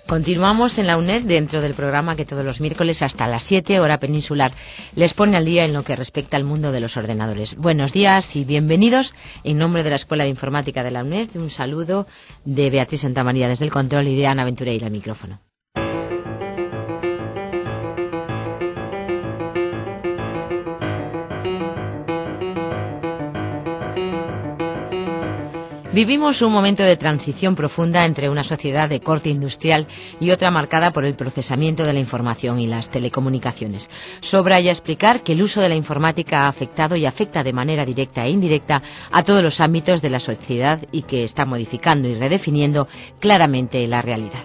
Continuamos en la UNED dentro del programa que todos los miércoles hasta las 7, hora peninsular, les pone al día en lo que respecta al mundo de los ordenadores. Buenos días y bienvenidos. En nombre de la Escuela de Informática de la UNED, un saludo de Beatriz Santamaría desde el control y de Ana Ventureira al micrófono. Vivimos un momento de transición profunda entre una sociedad de corte industrial y otra marcada por el procesamiento de la información y las telecomunicaciones. Sobra ya explicar que el uso de la informática ha afectado y afecta de manera directa e indirecta a todos los ámbitos de la sociedad y que está modificando y redefiniendo claramente la realidad.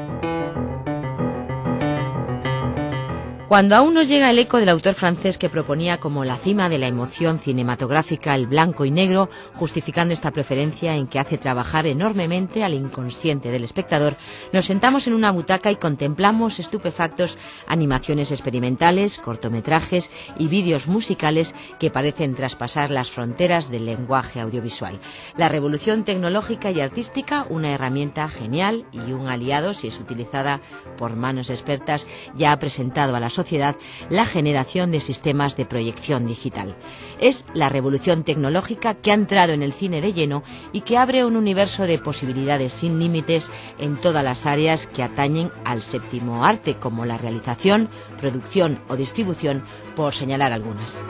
Cuando aún nos llega el eco del autor francés que proponía como la cima de la emoción cinematográfica el blanco y negro, justificando esta preferencia en que hace trabajar enormemente al inconsciente del espectador, nos sentamos en una butaca y contemplamos estupefactos animaciones experimentales, cortometrajes y vídeos musicales que parecen traspasar las fronteras del lenguaje audiovisual. La revolución tecnológica y artística, una herramienta genial y un aliado si es utilizada por manos expertas, ya ha presentado a la sociedad la generación de sistemas de proyección digital. Es la revolución tecnológica que ha entrado en el cine de lleno y que abre un universo de posibilidades sin límites en todas las áreas que atañen al séptimo arte, como la realización, producción o distribución, por señalar algunas.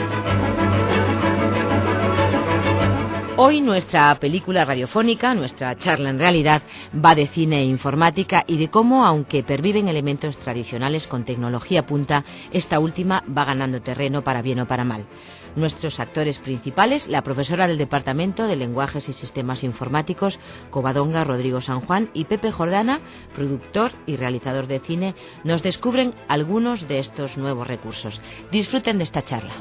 Hoy nuestra película radiofónica, nuestra charla en realidad, va de cine e informática y de cómo, aunque perviven elementos tradicionales con tecnología punta, esta última va ganando terreno para bien o para mal. Nuestros actores principales, la profesora del Departamento de Lenguajes y Sistemas Informáticos, Covadonga Rodrigo San Juan, y Pepe Jordana, productor y realizador de cine, nos descubren algunos de estos nuevos recursos. Disfruten de esta charla.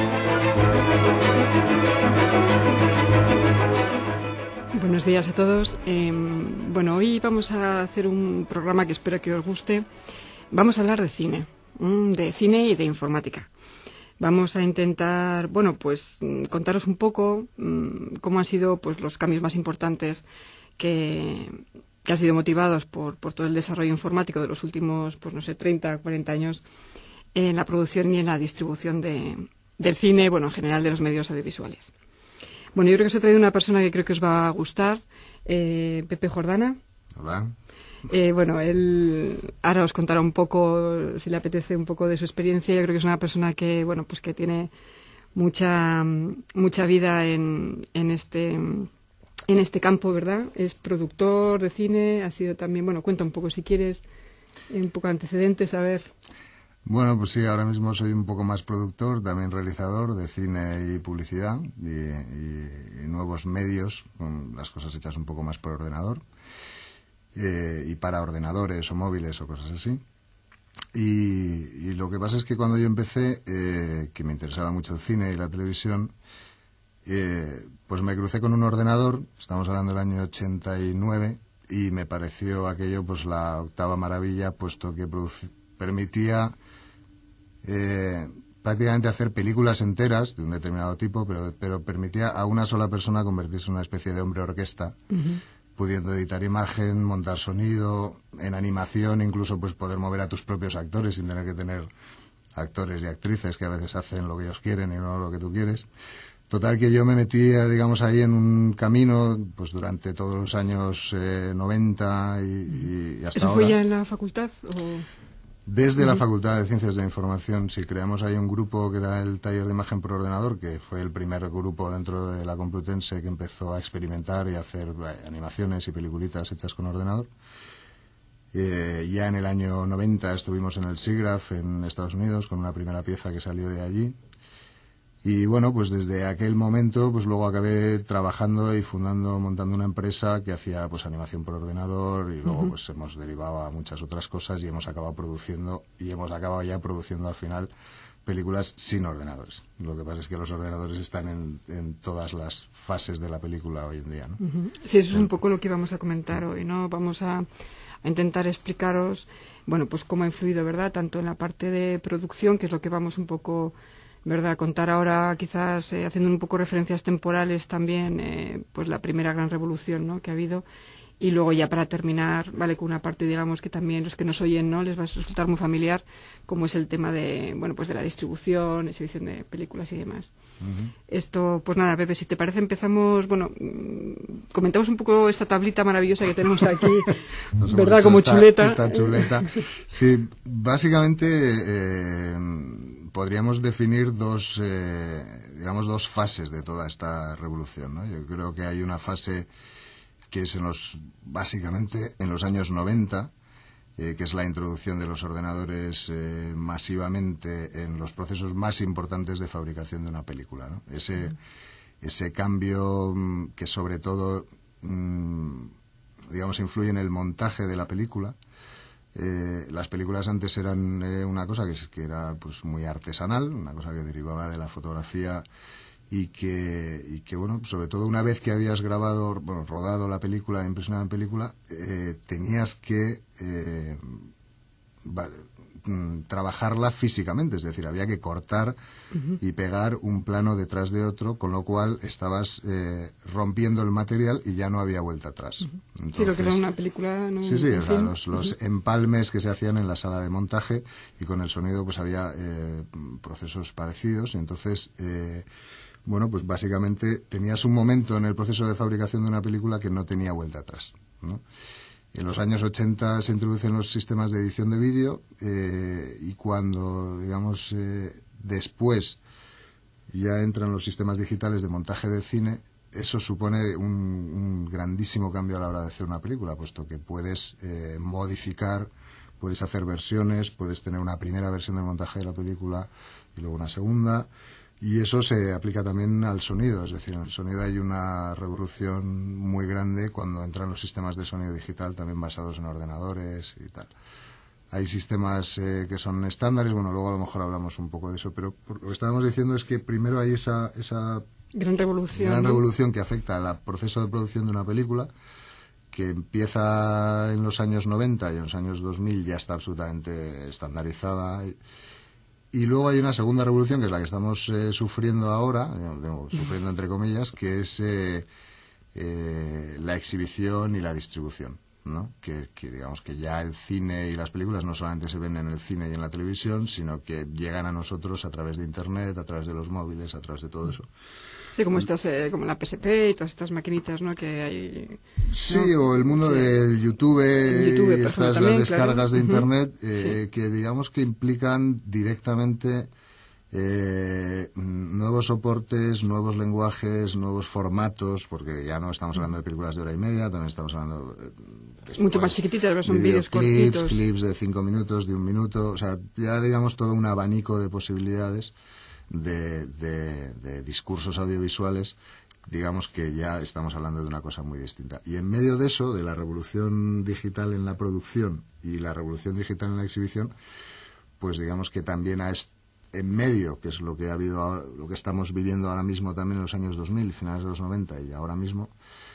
Buenos días a todos. Hoy vamos a hacer un programa que espero que os guste. Vamos a hablar de cine y de informática. Vamos a intentar, contaros un poco cómo han sido los cambios más importantes que han sido motivados por todo el desarrollo informático de los últimos, 30, 40 años en la producción y en la distribución del cine, en general de los medios audiovisuales. Yo creo que os he traído una persona que creo que os va a gustar, Pepe Jordana. Hola. Él ahora os contará un poco, si le apetece, un poco de su experiencia. Yo creo que es una persona que, que tiene mucha vida en este campo, ¿verdad? Es productor de cine, ha sido también, cuenta un poco si quieres, un poco antecedentes, a ver. Pues sí, ahora mismo soy un poco más productor, también realizador de cine y publicidad y nuevos medios, con las cosas hechas un poco más por ordenador y para ordenadores o móviles o cosas así. Y lo que pasa es que cuando yo empecé, que me interesaba mucho el cine y la televisión, me crucé con un ordenador, estamos hablando del año 89, y me pareció aquello la octava maravilla, puesto que permitía prácticamente hacer películas enteras de un determinado tipo, pero permitía a una sola persona convertirse en una especie de hombre orquesta, pudiendo editar imagen, montar sonido, en animación, incluso poder mover a tus propios actores sin tener que tener actores y actrices que a veces hacen lo que ellos quieren y no lo que tú quieres. Total, que yo me metí, ahí en un camino, durante todos los años 90 y hasta ahora. ¿Eso fue ya en la facultad o...? Desde la Facultad de Ciencias de la Información, sí, creamos ahí un grupo que era el Taller de Imagen por Ordenador, que fue el primer grupo dentro de la Complutense que empezó a experimentar y a hacer animaciones y peliculitas hechas con ordenador. Ya en el año 90 estuvimos en el SIGGRAPH en Estados Unidos con una primera pieza que salió de allí. Y desde aquel momento, luego acabé trabajando y montando una empresa que hacía animación por ordenador, y luego hemos derivado a muchas otras cosas y hemos acabado ya produciendo al final películas sin ordenadores. Lo que pasa es que los ordenadores están en todas las fases de la película hoy en día, ¿no? Sí, eso es un poco lo que vamos a comentar hoy, ¿no? Vamos a intentar explicaros, cómo ha influido, ¿verdad?, tanto en la parte de producción, que es lo que vamos un poco, ¿verdad?, contar ahora, quizás haciendo un poco referencias temporales también, la primera gran revolución, ¿no?, que ha habido, Y luego ya para terminar, vale, con una parte, digamos, que también los que nos oyen, ¿no?, les va a resultar muy familiar, como es el tema de, bueno, pues de la distribución, exhibición de películas y demás. Esto, pues nada, Pepe, si te parece empezamos, bueno, comentamos un poco esta tablita maravillosa que tenemos aquí, ¿verdad? Como chuleta. Esta chuleta. Sí, básicamente podríamos definir dos fases de toda esta revolución, ¿no? Yo creo que hay una fase que es básicamente en los años 90, que es la introducción de los ordenadores masivamente en los procesos más importantes de fabricación de una película, ¿no? Ese cambio que sobre todo, digamos, influye en el montaje de la película. Las películas antes eran una cosa que era pues muy artesanal, una cosa que derivaba de la fotografía y que bueno, sobre todo una vez que habías rodado la película, impresionado en película, tenías que trabajarla físicamente, es decir, había que cortar y pegar un plano detrás de otro, con lo cual estabas rompiendo el material y ya no había vuelta atrás. Entonces, sí, lo que era una película, ¿no? Sí, o sea, los empalmes que se hacían en la sala de montaje, y con el sonido pues había procesos parecidos, y entonces bueno, pues básicamente tenías un momento en el proceso de fabricación de una película que no tenía vuelta atrás, ¿no? En los años 80 se introducen los sistemas de edición de vídeo, y cuando, digamos, después ya entran los sistemas digitales de montaje de cine, eso supone un grandísimo cambio a la hora de hacer una película, puesto que puedes modificar, puedes hacer versiones, puedes tener una primera versión de montaje de la película y luego una segunda. Y eso se aplica también al sonido, es decir, en el sonido hay una revolución muy grande cuando entran los sistemas de sonido digital, también basados en ordenadores y tal. Hay sistemas que son estándares, bueno, luego a lo mejor hablamos un poco de eso, pero lo que estábamos diciendo es que primero hay esa gran revolución que afecta al proceso de producción de una película, que empieza en los años 90 y en los años 2000 ya está absolutamente estandarizada. Y luego hay una segunda revolución, que es la que estamos sufriendo ahora, sufriendo entre comillas, que es la exhibición y la distribución, ¿no? Que digamos que ya el cine y las películas no solamente se ven en el cine y en la televisión, sino que llegan a nosotros a través de Internet, a través de los móviles, a través de todo eso. Sí, como como la PSP y todas estas maquinitas, ¿no?, que hay. Sí, ¿no? o el mundo del YouTube y estas también, las descargas claro, de Internet, sí, que digamos que implican directamente nuevos soportes, nuevos lenguajes, nuevos formatos, porque ya no estamos hablando de películas de hora y media, también estamos hablando mucho más chiquititas, pero son vídeos cortitos, clips de 5 minutos, de 1 minuto, o sea, ya digamos todo un abanico de posibilidades de discursos audiovisuales. Digamos que ya estamos hablando de una cosa muy distinta. Y en medio de eso, de la revolución digital en la producción y la revolución digital en la exhibición, pues digamos que también en medio, que es lo que ha habido ahora, lo que estamos viviendo ahora mismo también en los años 2000, finales de los 90 y ahora mismo,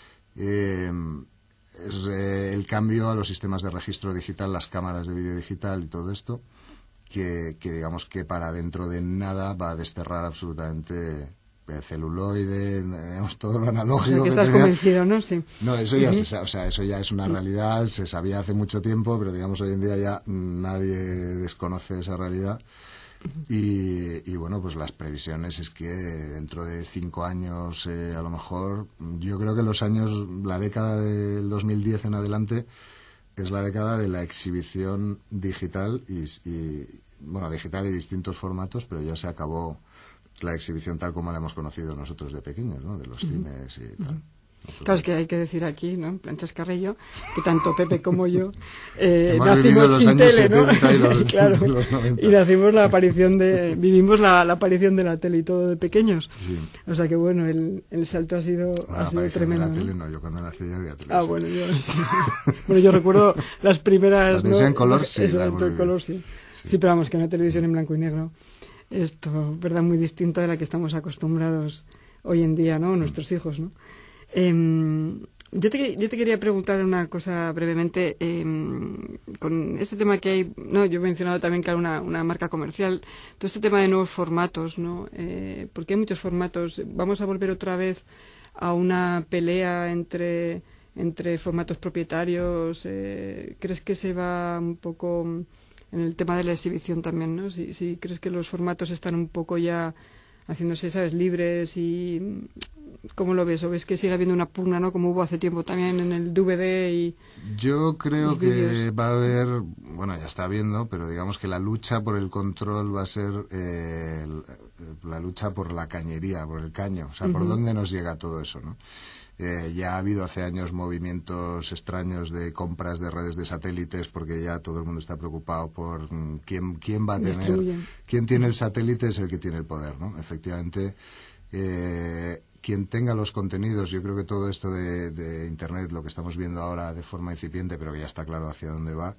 es el cambio a los sistemas de registro digital, las cámaras de vídeo digital y todo esto, que digamos que para dentro de nada va a desterrar absolutamente el celuloide, digamos, todo lo analógico. O sea, que estás convencido, ¿no? Sí. No, eso ya eso ya es una realidad, se sabía hace mucho tiempo, pero digamos hoy en día ya nadie desconoce esa realidad. Y bueno, pues las previsiones es que dentro de 5 años, a lo mejor, yo creo que la década del 2010 en adelante es la década de la exhibición digital digital y distintos formatos, pero ya se acabó la exhibición tal como la hemos conocido nosotros de pequeños, ¿no? De los cines y tal. Entonces, claro, es que hay que decir aquí, ¿no?, en plan chascarrillo, que tanto Pepe como yo nacimos los sin años tele, 70 ¿no? y claro, los 90. Y nacimos vivimos la aparición de la tele y todo de pequeños. Sí. O sea que bueno, el salto ha sido tremendo. De la tele, ¿no? yo cuando nací ya había televisión. Ah, bueno, yo recuerdo las primeras. La televisión en color, sí. En color, sí. Sí, pero vamos, que una televisión en blanco y negro, esto, verdad, muy distinta de la que estamos acostumbrados hoy en día, ¿no? Nuestros hijos, ¿no? Yo te quería preguntar una cosa brevemente, con este tema que hay, no, yo he mencionado también que hay una marca comercial, todo este tema de nuevos formatos, ¿no? Porque hay muchos formatos. Vamos a volver otra vez a una pelea entre entre formatos propietarios. ¿Crees que se va un poco en el tema de la exhibición también, ¿no? Si crees que los formatos están un poco ya haciéndose, ¿sabes?, libres, y ¿cómo lo ves? ¿O ves que sigue habiendo una pugna, ¿no?, como hubo hace tiempo también en el DVD y yo creo que vídeos? va a haber, bueno, ya está habiendo, pero digamos que la lucha por el control va a ser la lucha por la cañería, por el caño, o sea, por dónde nos llega todo eso, ¿no? Ya ha habido hace años movimientos extraños de compras de redes de satélites, porque ya todo el mundo está preocupado por quién va a tener, quién tiene el satélite es el que tiene el poder, ¿no? Efectivamente, quien tenga los contenidos, yo creo que todo esto de Internet, lo que estamos viendo ahora de forma incipiente, pero que ya está claro hacia dónde va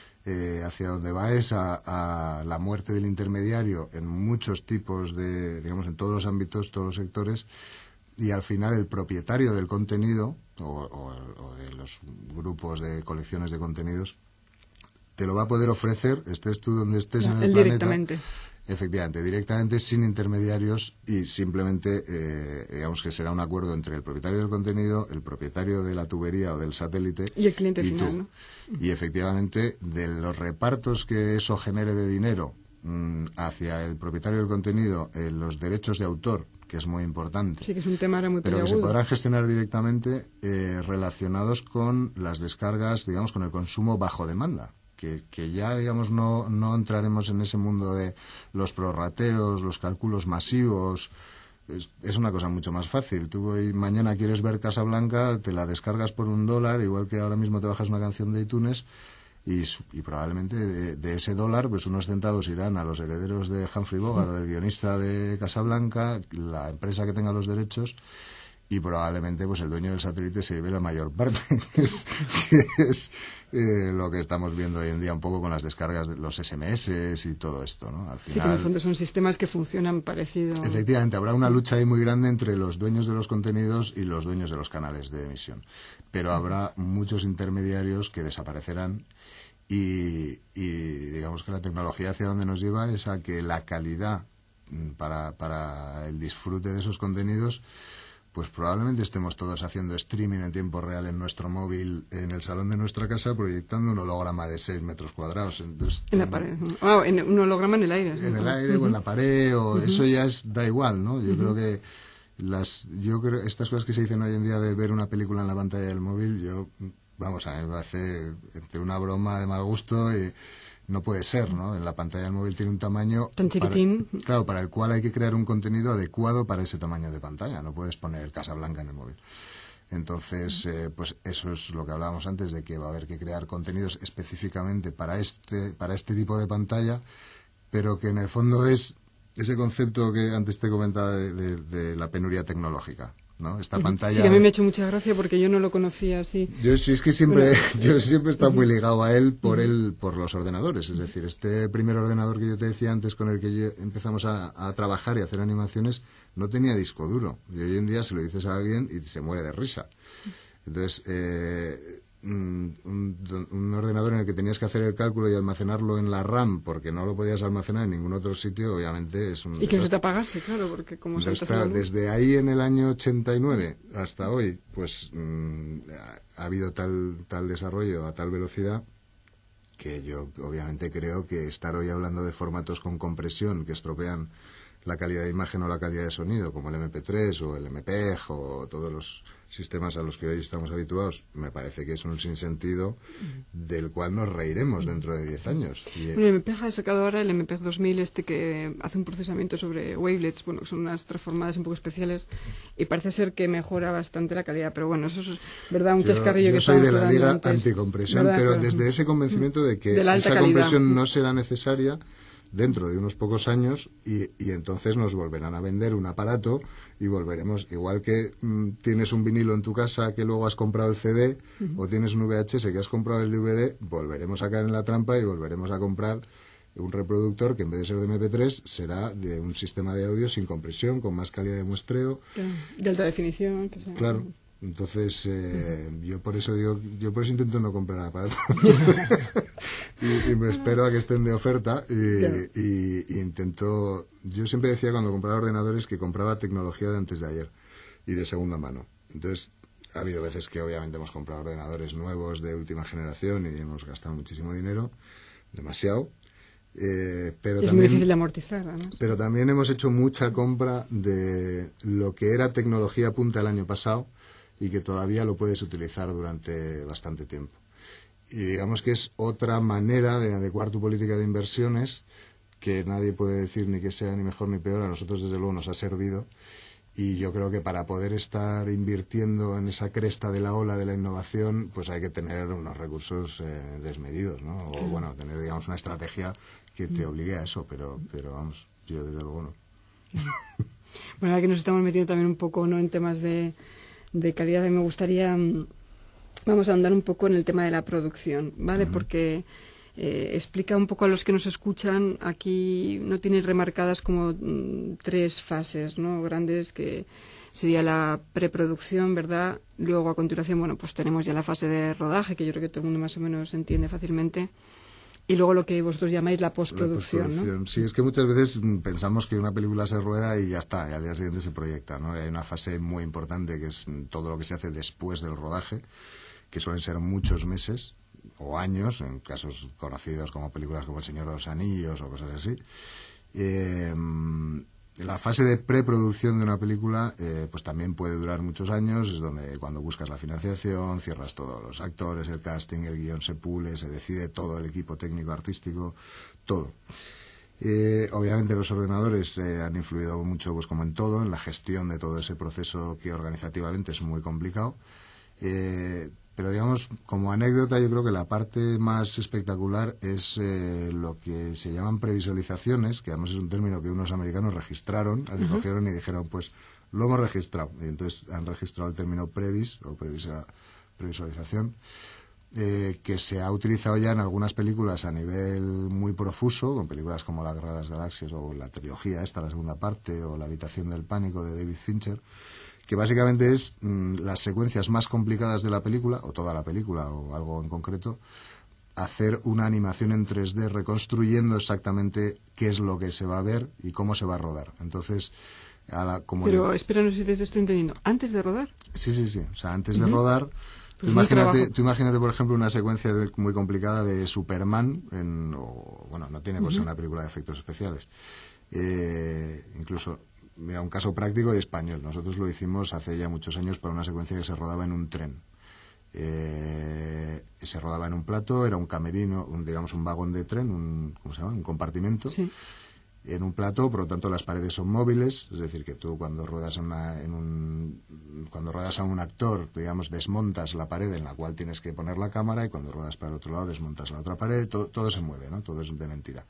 es a la muerte del intermediario en muchos tipos de, digamos, en todos los ámbitos, todos los sectores, y al final el propietario del contenido o de los grupos de colecciones de contenidos te lo va a poder ofrecer, estés tú donde estés en el planeta. Directamente. Efectivamente, directamente, sin intermediarios, y simplemente, digamos que será un acuerdo entre el propietario del contenido, el propietario de la tubería o del satélite y el cliente final, tú, ¿no? Y efectivamente, de los repartos que eso genere de dinero hacia el propietario del contenido, los derechos de autor, que es muy importante. Sí, que es un tema ahora muy pero peliagudo. Que se podrán gestionar directamente relacionados con las descargas, digamos, con el consumo bajo demanda. Que ya, digamos, no entraremos en ese mundo de los prorrateos, los cálculos masivos. Es una cosa mucho más fácil. Tú hoy, mañana quieres ver Casablanca, te la descargas por $1, igual que ahora mismo te bajas una canción de iTunes, y probablemente de ese $, pues unos centavos irán a los herederos de Humphrey Bogart, o del guionista de Casablanca, la empresa que tenga los derechos, y probablemente pues el dueño del satélite se lleve la mayor parte, que es lo que estamos viendo hoy en día un poco con las descargas de los SMS y todo esto, ¿no? Al final, sí, que en el fondo son sistemas que funcionan parecido. Efectivamente, habrá una lucha ahí muy grande entre los dueños de los contenidos y los dueños de los canales de emisión, pero habrá muchos intermediarios que desaparecerán, y digamos que la tecnología hacia donde nos lleva es a que la calidad para el disfrute de esos contenidos, pues probablemente estemos todos haciendo streaming en tiempo real en nuestro móvil, en el salón de nuestra casa, proyectando un holograma de 6 metros cuadrados. Entonces, en la pared. Un holograma en el aire. En el aire o en la pared, o eso ya da igual, ¿no? Yo creo que estas cosas que se dicen hoy en día de ver una película en la pantalla del móvil, a mí me parece entre una broma de mal gusto y no puede ser, ¿no? En la pantalla del móvil tiene un tamaño tan chiquitín. Claro, para el cual hay que crear un contenido adecuado para ese tamaño de pantalla. No puedes poner Casablanca en el móvil. Entonces, pues eso es lo que hablábamos antes, de que va a haber que crear contenidos específicamente para este tipo de pantalla, pero que en el fondo es ese concepto que antes te comentaba de la penuria tecnológica, ¿no? Esta pantalla... Sí, que a mí me ha hecho mucha gracia porque yo no lo conocía así. Yo siempre he estado muy ligado a él por los ordenadores. Es decir, este primer ordenador que yo te decía antes, con el que empezamos a trabajar y a hacer animaciones, no tenía disco duro. Y hoy en día se lo dices a alguien y se muere de risa. Entonces, un ordenador en el que tenías que hacer el cálculo y almacenarlo en la RAM porque no lo podías almacenar en ningún otro sitio, obviamente es un... Y que no se te apagase, claro, porque como entonces, claro, desde ahí en el año 89 hasta hoy, pues ha habido tal desarrollo a tal velocidad que yo obviamente creo que estar hoy hablando de formatos con compresión que estropean la calidad de imagen o la calidad de sonido, como el MP3 o el MPEG o todos los sistemas a los que hoy estamos habituados, me parece que es un sinsentido del cual nos reiremos dentro de 10 años. El MPEG ha sacado ahora el MPEG 2000, que hace un procesamiento sobre wavelets, que son unas transformadas un poco especiales, y parece ser que mejora bastante la calidad, pero bueno, eso es verdad, un chascarrillo que soy de la liga antes, anticompresión, ¿verdad? pero desde ese convencimiento de que esa compresión no será necesaria dentro de unos pocos años, y entonces nos volverán a vender un aparato y volveremos, igual que tienes un vinilo en tu casa que luego has comprado el CD, o tienes un VHS que has comprado el DVD, volveremos a caer en la trampa y volveremos a comprar un reproductor que en vez de ser de MP3 será de un sistema de audio sin compresión, con más calidad de muestreo, de alta definición, claro. Entonces, yo por eso intento no comprar aparatos y me espero a que estén de oferta y intento... Yo siempre decía cuando compraba ordenadores que compraba tecnología de antes de ayer y de segunda mano. Entonces, Ha habido veces que obviamente hemos comprado ordenadores nuevos de última generación y hemos gastado muchísimo dinero, demasiado. Pero es también, muy difícil de amortizar, además. Pero también hemos hecho mucha compra de lo que era tecnología punta el año pasado y que todavía lo puedes utilizar durante bastante tiempo. Y digamos que es otra manera de adecuar tu política de inversiones que nadie puede decir ni que sea ni mejor ni peor. A nosotros desde luego nos ha servido. Y yo creo que para poder estar invirtiendo en esa cresta de la ola de la innovación, pues hay que tener unos recursos desmedidos, ¿no? O bueno, tener, digamos, una estrategia que te obligue a eso, pero vamos, yo desde luego no. Bueno, ahora que nos estamos metiendo también un poco, ¿no?, en temas de calidad, me gustaría, vamos a ahondar un poco en el tema de la producción, ¿vale? Porque explica un poco a los que nos escuchan, aquí no tiene remarcadas como 3 fases, ¿no?, grandes, que sería la preproducción, ¿verdad? Luego, a continuación, bueno, pues tenemos ya la fase de rodaje, que yo creo que todo el mundo más o menos entiende fácilmente. Y luego lo que vosotros llamáis la postproducción, ¿no? Sí, es que muchas veces pensamos que una película se rueda y ya está, y al día siguiente se proyecta, ¿no? Y hay una fase muy importante que es todo lo que se hace después del rodaje, que suelen ser muchos meses o años, en casos conocidos como películas como El Señor de los Anillos o cosas así. La fase de preproducción de una película pues también puede durar muchos años, es donde cuando buscas la financiación, cierras todos los actores, el casting, el guión se pule, se decide todo el equipo técnico, artístico, todo. Obviamente los ordenadores han influido mucho, pues como en todo, en la gestión de todo ese proceso que organizativamente es muy complicado. Pero digamos, como anécdota, yo creo que la parte más espectacular es lo que se llaman previsualizaciones, que además es un término que unos americanos registraron, así cogieron y dijeron, pues lo hemos registrado. Y entonces han registrado el término previs o previsualización, que se ha utilizado ya en algunas películas a nivel muy profuso, con películas como La Guerra de las Galaxias o la trilogía esta, la segunda parte, o La Habitación del Pánico de David Fincher, que básicamente es las secuencias más complicadas de la película, o toda la película, o algo en concreto, hacer una animación en 3D reconstruyendo exactamente qué es lo que se va a ver y cómo se va a rodar. Entonces, Pero espera, no sé si te estoy entendiendo. ¿Antes de rodar? Sí. O sea, antes de rodar, tú imagínate, por ejemplo, una secuencia muy complicada de Superman, bueno, no tiene por ser una película de efectos especiales. Incluso... Mira, un caso práctico y español. Nosotros lo hicimos hace ya muchos años para una secuencia que se rodaba en un tren. Se rodaba en un plató, era un camerino, digamos un vagón de tren, ¿cómo se llama? Un compartimento. Sí. En un plató, por lo tanto las paredes son móviles, es decir, que tú cuando ruedas cuando ruedas a un actor, digamos, desmontas la pared en la cual tienes que poner la cámara, y cuando ruedas para el otro lado desmontas la otra pared, todo se mueve, ¿no? Todo es de mentira.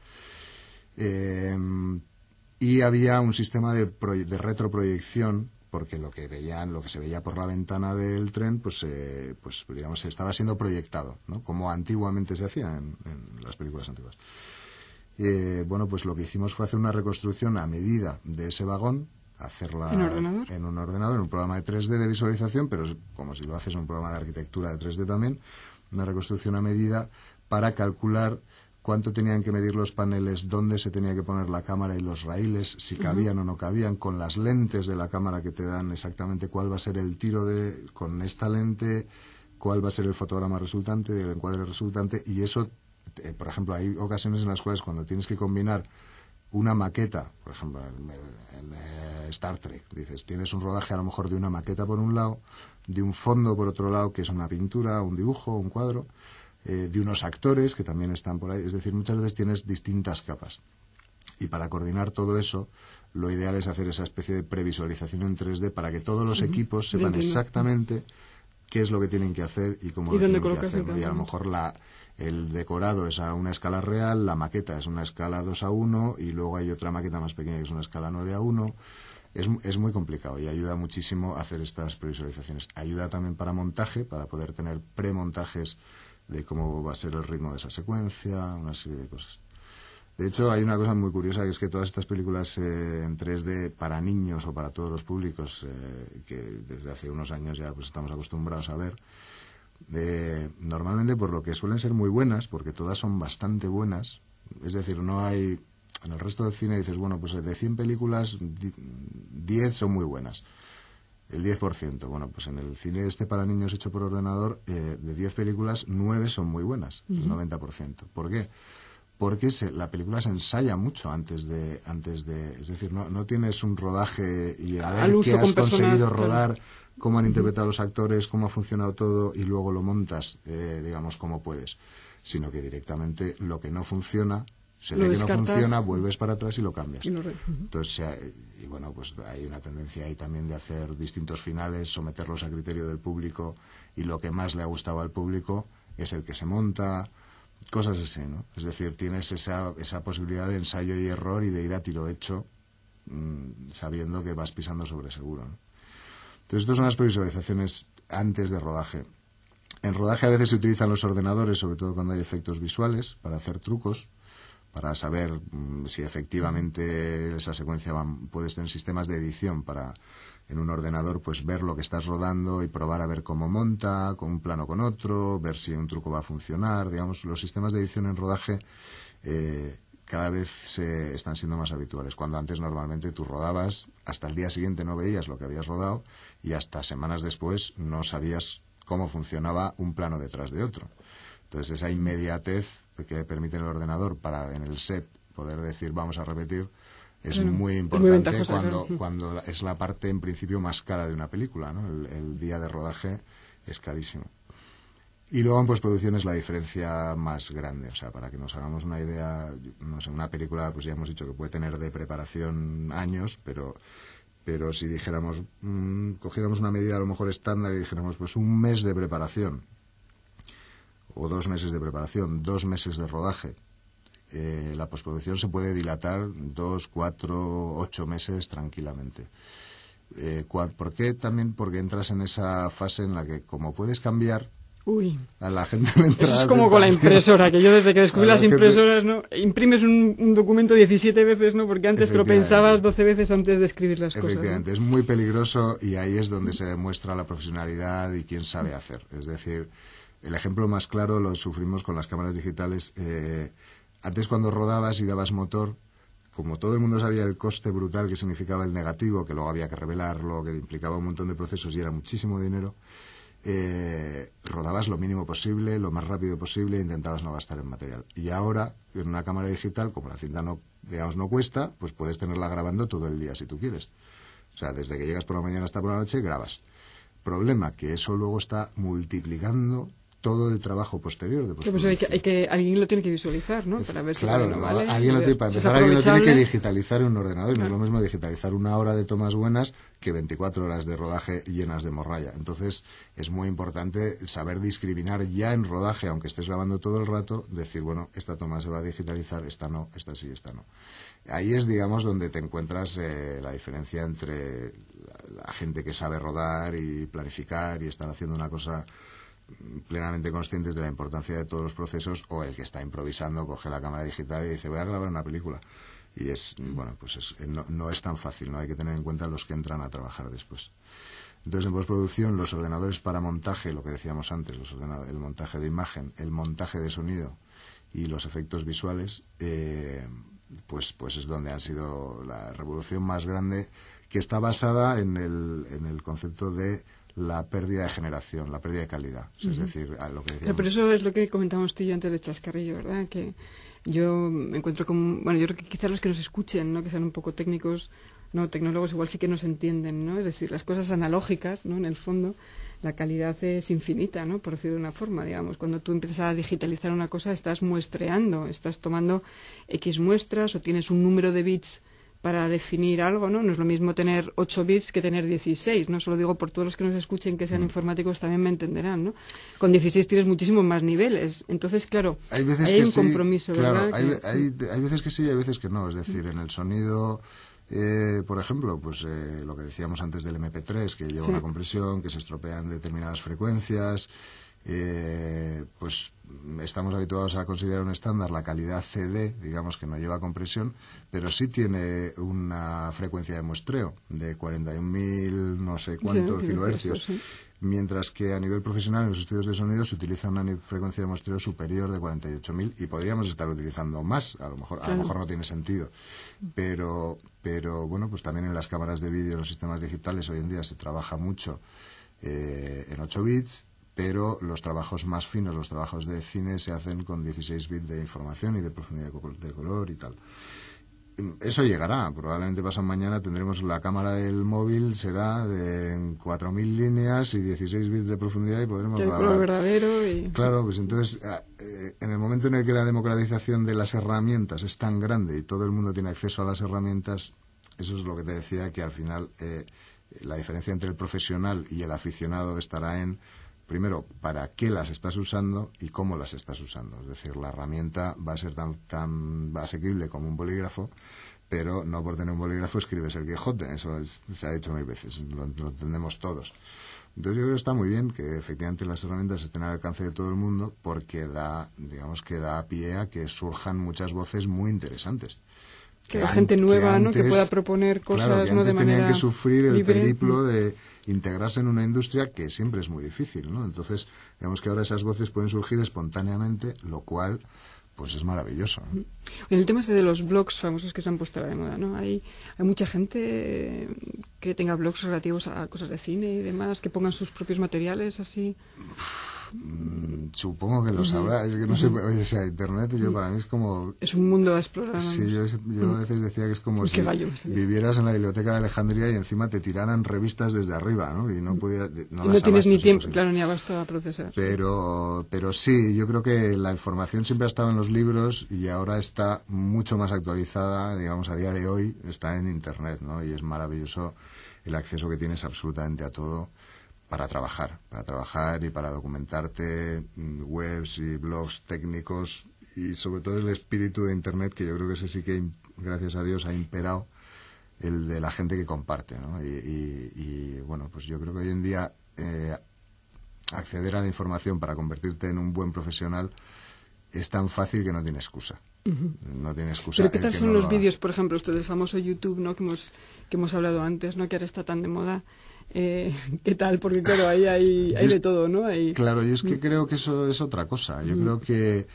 Y había un sistema de retroproyección, porque lo que se veía por la ventana del tren, pues digamos, estaba siendo proyectado, ¿no? Como antiguamente se hacía en las películas antiguas. Bueno, pues lo que hicimos fue hacer una reconstrucción a medida de ese vagón, hacerla en un ordenador, en un programa de 3D de visualización, pero como si lo haces en un programa de arquitectura de 3D también, una reconstrucción a medida para calcular cuánto tenían que medir los paneles, dónde se tenía que poner la cámara y los raíles, si cabían o no cabían, con las lentes de la cámara que te dan exactamente cuál va a ser el tiro con esta lente, cuál va a ser el fotograma resultante, el encuadre resultante, y eso, por ejemplo, hay ocasiones en las cuales cuando tienes que combinar una maqueta, por ejemplo, en Star Trek, dices, tienes un rodaje a lo mejor de una maqueta por un lado, de un fondo por otro lado, que es una pintura, un dibujo, un cuadro, de unos actores que también están por ahí. Es decir, muchas veces tienes distintas capas. Y para coordinar todo eso, lo ideal es hacer esa especie de previsualización en 3D para que todos los equipos sepan exactamente qué es lo que tienen que hacer y cómo lo tienen que hacer, ¿no? Y a lo mejor el decorado es a una escala real, la maqueta es una escala 2:1 y luego hay otra maqueta más pequeña que es una escala 9:1. Es muy complicado y ayuda muchísimo a hacer estas previsualizaciones. Ayuda también para montaje, para poder tener premontajes de cómo va a ser el ritmo de esa secuencia, una serie de cosas. De hecho, hay una cosa muy curiosa, que es que todas estas películas en 3D para niños o para todos los públicos, que desde hace unos años ya pues estamos acostumbrados a ver, normalmente por lo que suelen ser muy buenas, porque todas son bastante buenas, es decir, no hay... En el resto del cine dices, bueno, pues de 100 películas, 10 son muy buenas. El 10%. Bueno, pues en el cine para niños hecho por ordenador, de 10 películas, 9 son muy buenas, el 90%. ¿Por qué? Porque la película se ensaya mucho antes de es decir, no tienes un rodaje y a ver qué has conseguido rodar, cómo han interpretado los actores, cómo ha funcionado todo y luego lo montas, digamos, como puedes, sino que directamente lo que no funciona, se ve que no funciona, vuelves para atrás y lo cambias. Entonces, y bueno, pues hay una tendencia ahí también de hacer distintos finales, someterlos a criterio del público, y lo que más le ha gustado al público es el que se monta, cosas así, ¿no? Es decir, tienes esa posibilidad de ensayo y error y de ir a tiro hecho, sabiendo que vas pisando sobre seguro, ¿no? Entonces, estas son las previsualizaciones antes de rodaje. En rodaje a veces se utilizan los ordenadores, sobre todo cuando hay efectos visuales, para hacer trucos, para saber si efectivamente esa secuencia puedes tener sistemas de edición para en un ordenador pues ver lo que estás rodando y probar a ver cómo monta, con un plano con otro, ver si un truco va a funcionar. Digamos, los sistemas de edición en rodaje cada vez están siendo más habituales, cuando antes normalmente tú rodabas, hasta el día siguiente no veías lo que habías rodado y hasta semanas después no sabías cómo funcionaba un plano detrás de otro. Entonces, esa inmediatez que permite el ordenador para en el set poder decir vamos a repetir es muy importante cuando es la parte en principio más cara de una película, ¿no? El día de rodaje es carísimo. Y luego en postproducción es la diferencia más grande. O sea, para que nos hagamos una idea, no sé, una película, pues ya hemos dicho que puede tener de preparación años, pero si dijéramos, cogiéramos una medida a lo mejor estándar y dijéramos, pues un mes de preparación, o 2 meses de preparación, 2 meses de rodaje, la postproducción se puede dilatar 2, 4, 8 meses tranquilamente. ¿Por qué? También porque entras en esa fase en la que, como puedes cambiar, a la gente le entra. Eso es como con la impresora, que yo desde que descubrí las impresoras, ¿no? Imprimes un documento 17 veces, ¿no? Porque antes te lo pensabas 12 veces antes de escribir las cosas. Efectivamente, ¿no? Es muy peligroso y ahí es donde se demuestra la profesionalidad y quién sabe hacer. Es decir, el ejemplo más claro lo sufrimos con las cámaras digitales. Antes, cuando rodabas y dabas motor, como todo el mundo sabía el coste brutal que significaba el negativo, que luego había que revelarlo, que implicaba un montón de procesos y era muchísimo dinero, rodabas lo mínimo posible, lo más rápido posible e intentabas no gastar en material. Y ahora, en una cámara digital, como la cinta no cuesta, pues puedes tenerla grabando todo el día si tú quieres. O sea, desde que llegas por la mañana hasta por la noche, grabas. Problema, que eso luego está multiplicando todo el trabajo posterior de postproducción. Pues alguien lo tiene que visualizar, ¿no? Para ver claro, si vale. Alguien lo tiene que digitalizar en un ordenador. Y no es lo mismo digitalizar 1 hora de tomas buenas que 24 horas de rodaje llenas de morralla. Entonces, es muy importante saber discriminar ya en rodaje, aunque estés grabando todo el rato, decir, bueno, esta toma se va a digitalizar, esta no, esta sí, esta no. Ahí es, digamos, donde te encuentras la diferencia entre la gente que sabe rodar y planificar y estar haciendo una cosa plenamente conscientes de la importancia de todos los procesos, o el que está improvisando, coge la cámara digital y dice voy a grabar una película, y no es tan fácil, no hay que tener en cuenta los que entran a trabajar después. Entonces, en postproducción, los ordenadores para montaje, lo que decíamos antes, el montaje de imagen, el montaje de sonido y los efectos visuales, pues es donde han sido la revolución más grande, que está basada en el concepto de la pérdida de generación, la pérdida de calidad. Es decir, a lo que decíamos. Pero eso es lo que comentábamos tú y yo antes de chascarrillo, ¿verdad? Que yo me encuentro con... Bueno, yo creo que quizás los que nos escuchen, ¿no? Que sean un poco técnicos, no tecnólogos, igual sí que nos entienden, ¿no? Es decir, las cosas analógicas, ¿no? En el fondo, la calidad es infinita, ¿no? Por decirlo de una forma, digamos. Cuando tú empiezas a digitalizar una cosa, estás muestreando, estás tomando X muestras o tienes un número de bits para definir algo, ¿no? No es lo mismo tener 8 bits que tener 16, ¿no? Solo digo por todos los que nos escuchen que sean informáticos también me entenderán, ¿no? Con 16 tienes muchísimos más niveles. Entonces, claro, hay un compromiso, claro, ¿verdad? Hay veces que sí y hay veces que no. Es decir, en el sonido, por ejemplo, pues lo que decíamos antes del MP3, que lleva una compresión, que se estropean determinadas frecuencias, pues estamos habituados a considerar un estándar la calidad CD, digamos que no lleva compresión, pero sí tiene una frecuencia de muestreo de 41.000 no sé cuántos kilohercios, mientras que a nivel profesional en los estudios de sonido se utiliza una frecuencia de muestreo superior de 48.000 y podríamos estar utilizando más, a lo mejor no tiene sentido, pero pero bueno, pues también en las cámaras de vídeo, en los sistemas digitales, hoy en día se trabaja mucho en 8 bits, pero los trabajos más finos, los trabajos de cine, se hacen con 16 bits de información y de profundidad de color y tal. Eso llegará, probablemente pasado mañana tendremos la cámara del móvil, será de 4.000 líneas y 16 bits de profundidad y podremos grabar. Color verdadero y... Claro, pues entonces, en el momento en el que la democratización de las herramientas es tan grande y todo el mundo tiene acceso a las herramientas, eso es lo que te decía, que al final la diferencia entre el profesional y el aficionado estará en, primero, para qué las estás usando y cómo las estás usando. Es decir, la herramienta va a ser tan asequible como un bolígrafo, pero no por tener un bolígrafo escribes el Quijote. Eso se ha dicho 1000 veces, lo entendemos todos. Entonces yo creo que está muy bien que efectivamente las herramientas estén al alcance de todo el mundo, porque da pie a que surjan muchas voces muy interesantes. Que la gente nueva, ¿no? Que pueda proponer cosas, claro, que no de manera tenían que sufrir el libre. periplo de integrarse en una industria que siempre es muy difícil, ¿no? Entonces, digamos que ahora esas voces pueden surgir espontáneamente, lo cual, pues es maravilloso, ¿no? En el tema de los blogs famosos que se han puesto ahora de moda, ¿no? Hay mucha gente que tenga blogs relativos a cosas de cine y demás, que pongan sus propios materiales así. Supongo que lo sabrá. Es que no sé, oye, o sea, Internet para mí es como... Es un mundo a explorar. Sí, yo a veces decía que es como si vivieras en la biblioteca de Alejandría y encima te tiraran revistas desde arriba, ¿no? Y no pudieras... No tienes ni tiempo, claro, ni abasto a procesar. Pero sí, yo creo que la información siempre ha estado en los libros y ahora está mucho más actualizada, digamos, a día de hoy está en Internet, ¿no? Y es maravilloso el acceso que tienes absolutamente a todo para trabajar y para documentarte, webs y blogs técnicos, y sobre todo el espíritu de Internet, que yo creo que ese sí que, gracias a Dios, ha imperado, el de la gente que comparte, ¿no? Y bueno, pues yo creo que hoy en día acceder a la información para convertirte en un buen profesional es tan fácil que no tiene excusa. No tiene excusa. ¿Pero qué tal son los vídeos, por ejemplo, esto del famoso YouTube, ¿no? que hemos hablado antes, ¿no? Que ahora está tan de moda? ¿Qué tal? Porque claro, ahí hay de todo, ¿no? Claro, yo es que creo que eso es otra cosa. Yo creo que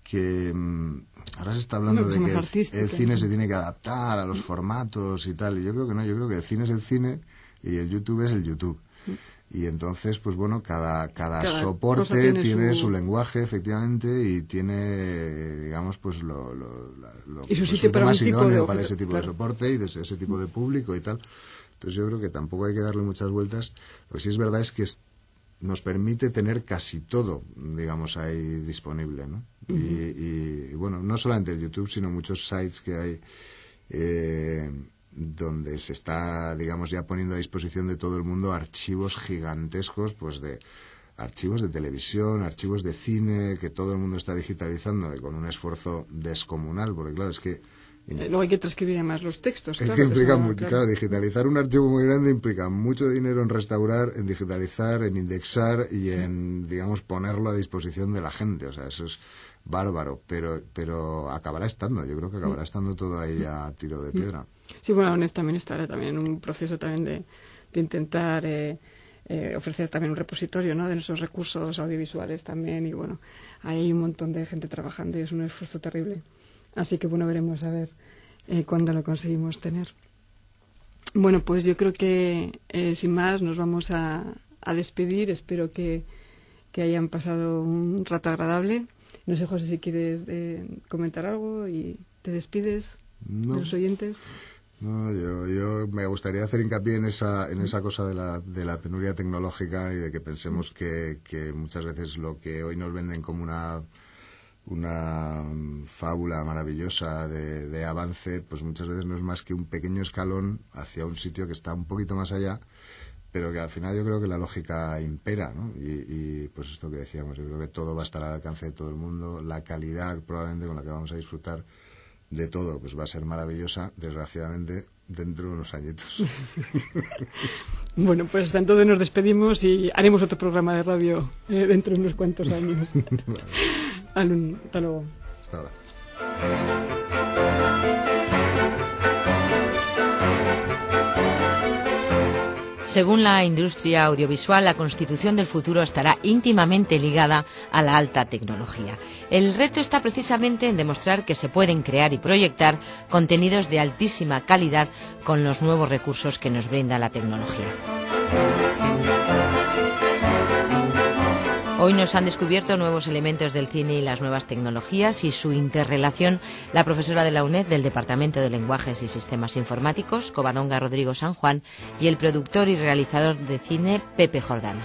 ahora se está hablando de que el cine se tiene que adaptar a los formatos y tal, y yo creo que no. Yo creo que el cine es el cine y el YouTube es el YouTube. Y entonces, pues bueno, cada soporte tiene su lenguaje, efectivamente, y tiene, digamos, pues lo y su sitio para más idóneo para ese tipo de soporte y de ese tipo de público y tal. Entonces yo creo que tampoco hay que darle muchas vueltas. Lo que sí es verdad es que nos permite tener casi todo, digamos, ahí disponible, ¿no? Y bueno, no solamente el YouTube, sino muchos sites que hay donde se está, digamos, ya poniendo a disposición de todo el mundo archivos gigantescos, pues de archivos de televisión, archivos de cine, que todo el mundo está digitalizando y con un esfuerzo descomunal, porque claro, es que luego hay que transcribir además los textos. Es que implica claro, digitalizar un archivo muy grande implica mucho dinero en restaurar, en digitalizar, en indexar y en, digamos, ponerlo a disposición de la gente. O sea, eso es bárbaro, pero acabará estando. Yo creo que acabará estando todo ahí a tiro de piedra. Sí, bueno, la UNED también estará en un proceso también de intentar ofrecer también un repositorio, ¿no? De nuestros recursos audiovisuales también. Y bueno, hay un montón de gente trabajando y es un esfuerzo terrible. Así que bueno, veremos a ver cuándo lo conseguimos tener. Bueno, pues yo creo que sin más nos vamos a despedir. Espero que hayan pasado un rato agradable. No sé, José, si quieres comentar algo y te despides de los oyentes. No, yo me gustaría hacer hincapié en esa cosa de la penuria tecnológica y de que pensemos que muchas veces lo que hoy nos venden como una fábula maravillosa de avance, pues muchas veces no es más que un pequeño escalón hacia un sitio que está un poquito más allá, pero que al final yo creo que la lógica impera, ¿no? Y pues esto que decíamos, yo creo que todo va a estar al alcance de todo el mundo, la calidad probablemente con la que vamos a disfrutar de todo, pues va a ser maravillosa, desgraciadamente, dentro de unos añitos. Bueno, pues hasta entonces nos despedimos y haremos otro programa de radio dentro de unos cuantos años. Vale. Hasta luego. Hasta ahora. Según la industria audiovisual, la constitución del futuro estará íntimamente ligada a la alta tecnología. El reto está precisamente en demostrar que se pueden crear y proyectar contenidos de altísima calidad con los nuevos recursos que nos brinda la tecnología. Hoy nos han descubierto nuevos elementos del cine y las nuevas tecnologías y su interrelación la profesora de la UNED del Departamento de Lenguajes y Sistemas Informáticos, Covadonga Rodrigo San Juan, y el productor y realizador de cine, Pepe Jordana.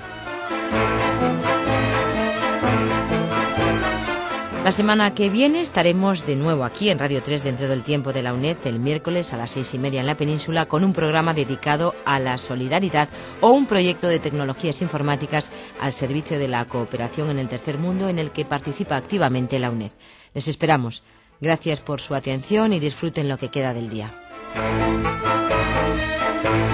La semana que viene estaremos de nuevo aquí en Radio 3 dentro del tiempo de la UNED el miércoles a las 6:30 en la península con un programa dedicado a la solidaridad o un proyecto de tecnologías informáticas al servicio de la cooperación en el tercer mundo en el que participa activamente la UNED. Les esperamos. Gracias por su atención y disfruten lo que queda del día.